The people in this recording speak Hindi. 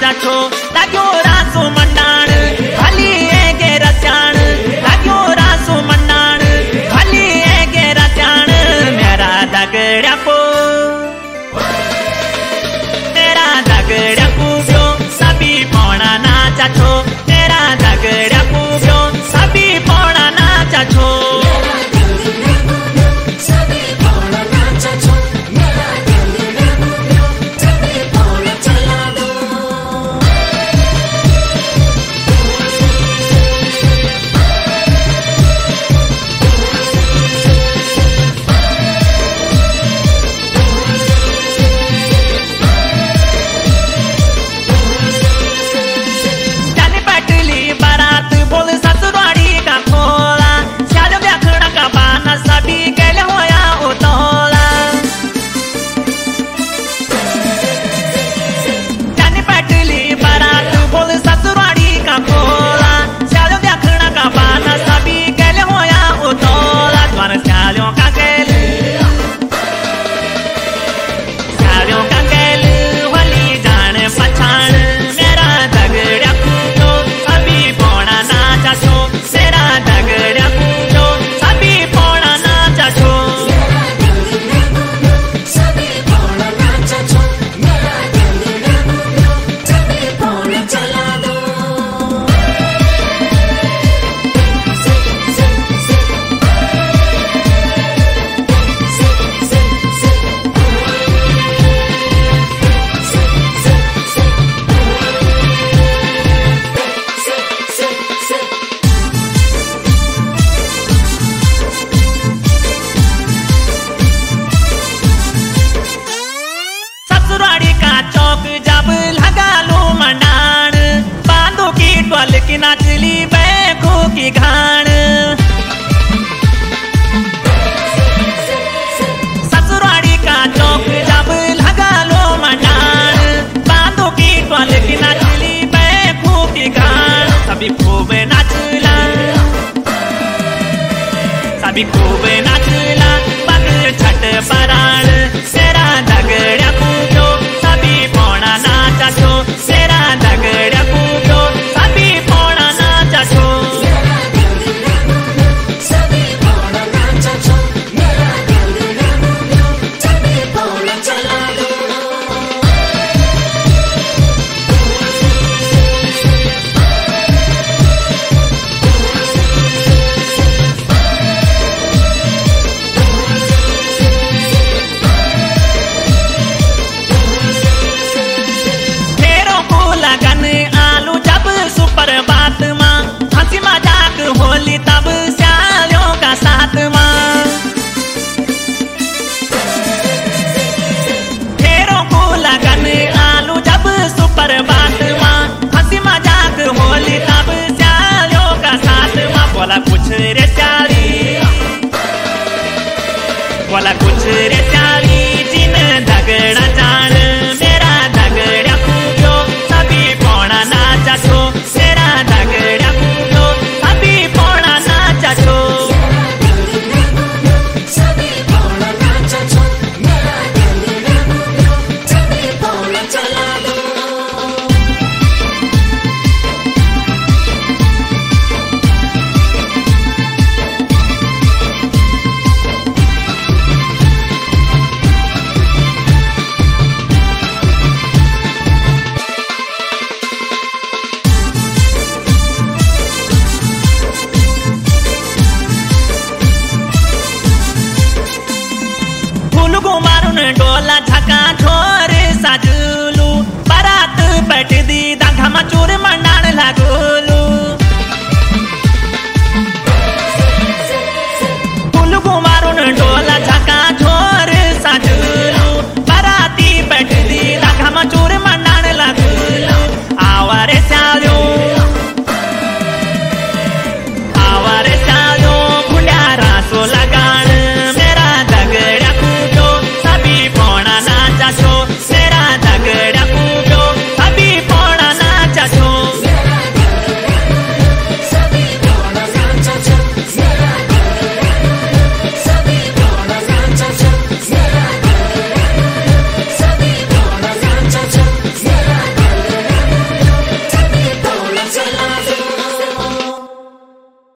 नाचा छो लाग्यो रासो मंडाण भली के रचाण लाग्यो रासो मंडाण भली के रचाण मेरा दगड़ा को मेरा दगड़ा कुब्यो सभी पौना नाचा छो मेरा दगड़ा कुब्यो सभी पौना नाचा छो की नाचली बैखों की घाण ससुराड़ी का चौक जब लगा लो मंडाण बांधो की ग्वाल की नाचली बैखों की घाण सभी खूब नाचला सभी खूब नाचला पग छठ पराण सेरा दगड़ा कुब्यो सभी पौना नाचा छो सेरा दगड़ा कुब्यो सभी पौना नाचा छो होली तब स्यालों का साथ मां फेरों को लगन आलू जब सुपर बात मां हंसी मजाक होली तब स्यालों का साथ मां बोला कुछ रे चाली बोला कुछ रे चाली जिन दगड़ा जान मेरा दगड़ा कुब्यो सभी पौना नाचा छो मेरा दगड़ा कुब्यो सभी पौना नाचा छो डोला झका छोरे साज